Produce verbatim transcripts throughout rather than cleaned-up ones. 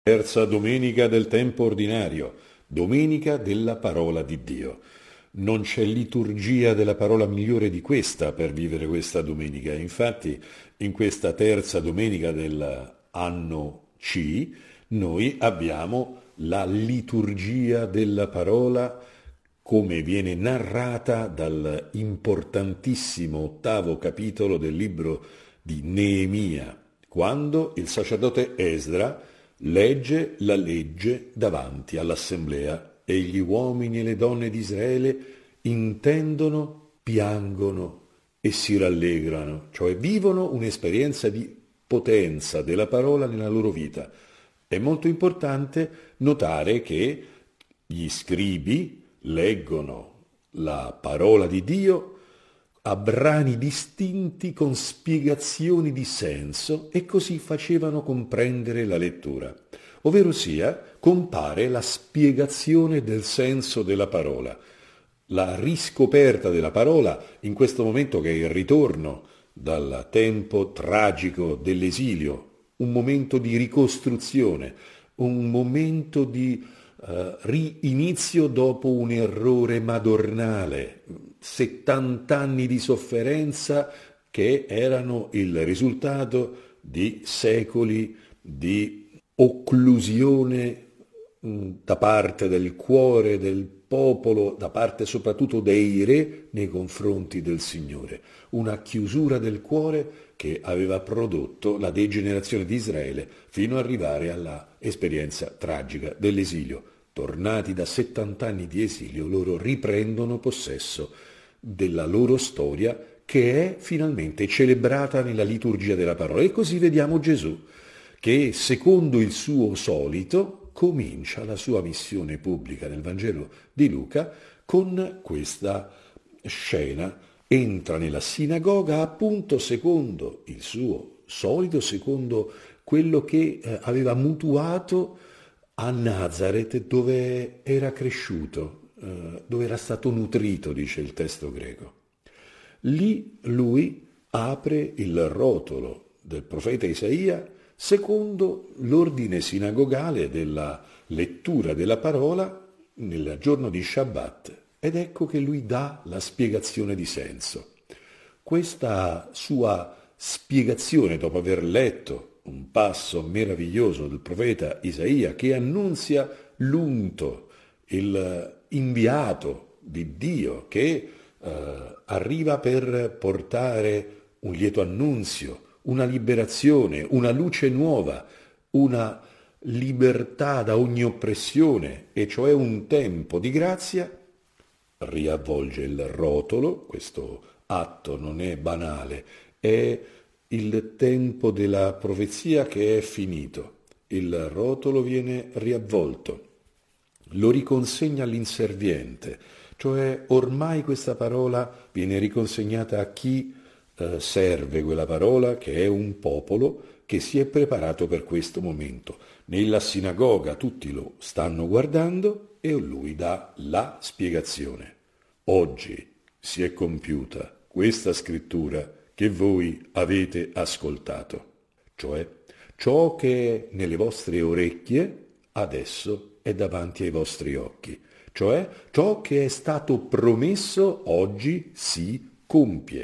Terza domenica del tempo ordinario, domenica della parola di Dio. Non c'è liturgia della parola migliore di questa per vivere questa domenica. Infatti, in questa terza domenica dell'anno C, noi abbiamo la liturgia della parola come viene narrata dal importantissimo ottavo capitolo del libro di Neemia, quando il sacerdote Esdra legge la legge davanti all'assemblea e gli uomini e le donne di Israele intendono, piangono e si rallegrano, cioè vivono un'esperienza di potenza della parola nella loro vita. È molto importante notare che gli scribi leggono la parola di Dio a brani distinti con spiegazioni di senso e così facevano comprendere la lettura. Ovvero sia, compare la spiegazione del senso della parola, la riscoperta della parola in questo momento che è il ritorno dal tempo tragico dell'esilio, un momento di ricostruzione, un momento di uh, rinizio dopo un errore madornale, settant'anni di sofferenza che erano il risultato di secoli di occlusione da parte del cuore del popolo, da parte soprattutto dei re nei confronti del Signore, una chiusura del cuore che aveva prodotto la degenerazione di Israele fino ad arrivare alla esperienza tragica dell'esilio. Tornati da settant'anni di esilio, loro riprendono possesso della loro storia che è finalmente celebrata nella liturgia della parola. E così vediamo Gesù che, secondo il suo solito, comincia la sua missione pubblica nel Vangelo di Luca con questa scena. Entra nella sinagoga appunto secondo il suo solito, secondo quello che eh, aveva mutuato a Nazaret, dove era cresciuto, eh, dove era stato nutrito, dice il testo greco. Lì lui apre il rotolo del profeta Isaia secondo l'ordine sinagogale della lettura della parola nel giorno di Shabbat. Ed ecco che lui dà la spiegazione di senso. Questa sua spiegazione, dopo aver letto un passo meraviglioso del profeta Isaia che annunzia l'unto, il inviato di Dio che eh, arriva per portare un lieto annunzio, una liberazione, una luce nuova, una libertà da ogni oppressione, e cioè un tempo di grazia, riavvolge il rotolo. Questo atto non è banale, è il tempo della profezia che è finito. Il rotolo viene riavvolto, lo riconsegna all'inserviente, cioè ormai questa parola viene riconsegnata a chi eh, serve quella parola, che è un popolo che si è preparato per questo momento. Nella sinagoga tutti lo stanno guardando e lui dà la spiegazione. Oggi si è compiuta questa scrittura che voi avete ascoltato, cioè ciò che è nelle vostre orecchie adesso è davanti ai vostri occhi, cioè ciò che è stato promesso oggi si compie.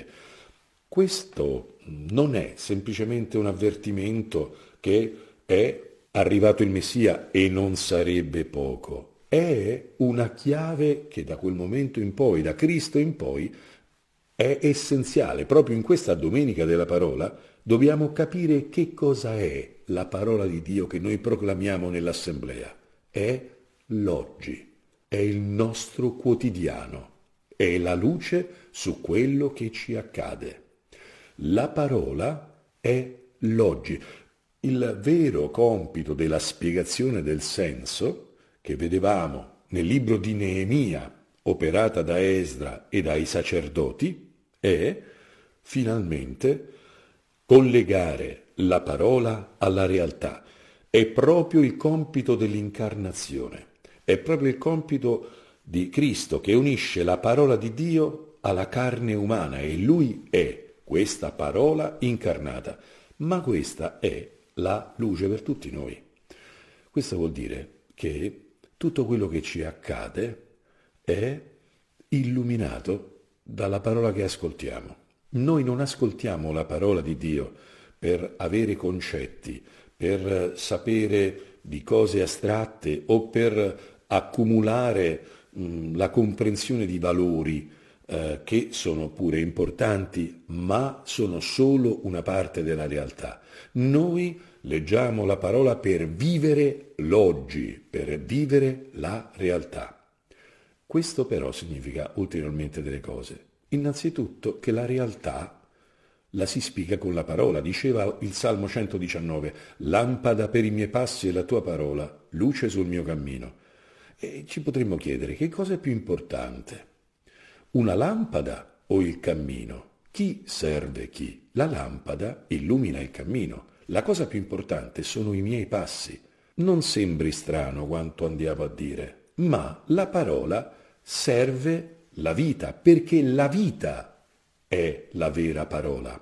Questo non è semplicemente un avvertimento che è arrivato il Messia e non sarebbe poco. È una chiave che da quel momento in poi, da Cristo in poi, è essenziale. Proprio in questa domenica della parola dobbiamo capire che cosa è la parola di Dio che noi proclamiamo nell'assemblea. È l'oggi, è il nostro quotidiano, è la luce su quello che ci accade. La parola è l'oggi. Il vero compito della spiegazione del senso che vedevamo nel libro di Neemia, operata da Esdra e dai sacerdoti, è finalmente collegare la parola alla realtà. È proprio il compito dell'incarnazione, è proprio il compito di Cristo che unisce la parola di Dio alla carne umana, e lui è questa parola incarnata, ma questa è la luce per tutti noi. Questo vuol dire che tutto quello che ci accade è illuminato dalla parola che ascoltiamo. Noi non ascoltiamo la parola di Dio per avere concetti, per sapere di cose astratte o per accumulare mh, la comprensione di valori eh, che sono pure importanti, ma sono solo una parte della realtà. Noi leggiamo la parola per vivere l'oggi, per vivere la realtà. Questo però significa ulteriormente delle cose. Innanzitutto che la realtà la si spiega con la parola. Diceva il Salmo centodiciannove, lampada per i miei passi è la tua parola, luce sul mio cammino. E ci potremmo chiedere che cosa è più importante, una lampada o il cammino? Chi serve chi? La lampada illumina il cammino. La cosa più importante sono i miei passi. Non sembri strano quanto andiamo a dire, ma la parola serve la vita, perché la vita è la vera parola.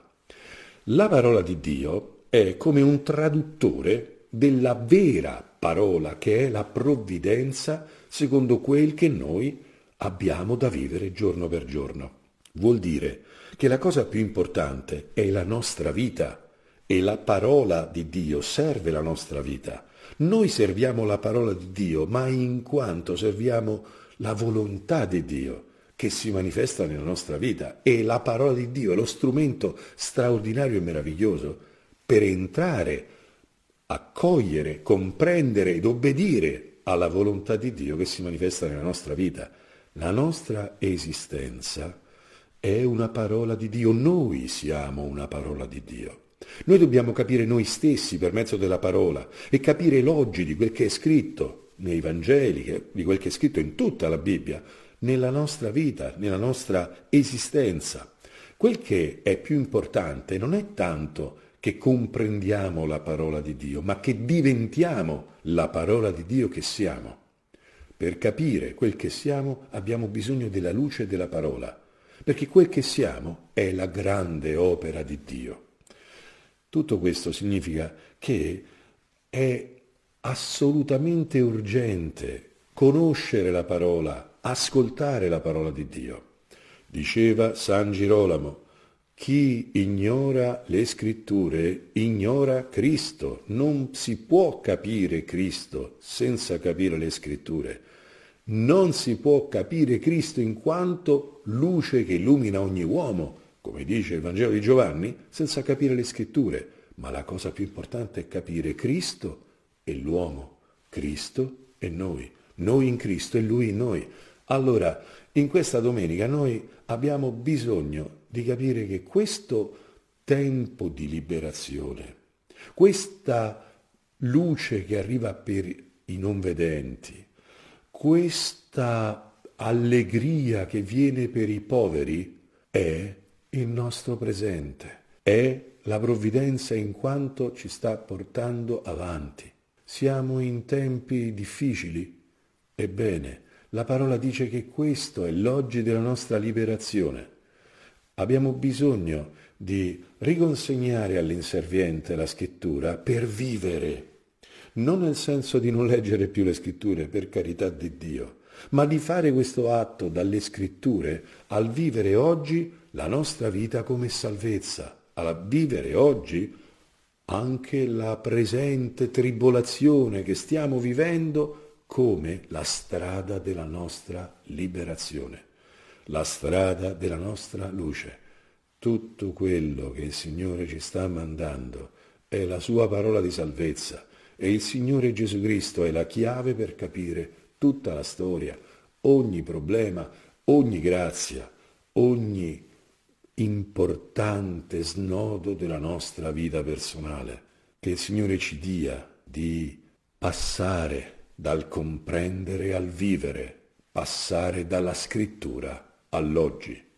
La parola di Dio è come un traduttore della vera parola, che è la provvidenza secondo quel che noi abbiamo da vivere giorno per giorno. Vuol dire che la cosa più importante è la nostra vita e la parola di Dio serve la nostra vita. Noi serviamo la parola di Dio, ma in quanto serviamo la volontà di Dio che si manifesta nella nostra vita, e la parola di Dio è lo strumento straordinario e meraviglioso per entrare, accogliere, comprendere ed obbedire alla volontà di Dio che si manifesta nella nostra vita. La nostra esistenza è una parola di Dio, noi siamo una parola di Dio. Noi dobbiamo capire noi stessi per mezzo della parola e capire l'oggi di quel che è scritto nei Vangeli, di quel che è scritto in tutta la Bibbia, nella nostra vita, nella nostra esistenza. Quel che è più importante non è tanto che comprendiamo la parola di Dio, ma che diventiamo la parola di Dio che siamo. Per capire quel che siamo abbiamo bisogno della luce della parola, perché quel che siamo è la grande opera di Dio. Tutto questo significa che è assolutamente urgente conoscere la parola, ascoltare la parola di Dio. Diceva San Girolamo, chi ignora le scritture ignora Cristo. Non si può capire Cristo senza capire le scritture. Non si può capire Cristo in quanto luce che illumina ogni uomo, come dice il Vangelo di Giovanni, senza capire le scritture. Ma la cosa più importante è capire Cristo e l'uomo, Cristo e noi, noi in Cristo e Lui in noi. Allora, in questa domenica noi abbiamo bisogno di capire che questo tempo di liberazione, questa luce che arriva per i non vedenti, questa allegria che viene per i poveri è il nostro presente, è la provvidenza in quanto ci sta portando avanti. Siamo in tempi difficili? Ebbene, la parola dice che questo è l'oggi della nostra liberazione. Abbiamo bisogno di riconsegnare all'inserviente la scrittura per vivere, non nel senso di non leggere più le scritture, per carità di Dio, ma di fare questo atto dalle scritture al vivere oggi la nostra vita come salvezza, a vivere oggi anche la presente tribolazione che stiamo vivendo come la strada della nostra liberazione, la strada della nostra luce. Tutto quello che il Signore ci sta mandando è la sua parola di salvezza e il Signore Gesù Cristo è la chiave per capire tutta la storia, ogni problema, ogni grazia, ogni importante snodo della nostra vita personale. Che il Signore ci dia di passare dal comprendere al vivere, passare dalla scrittura all'oggi.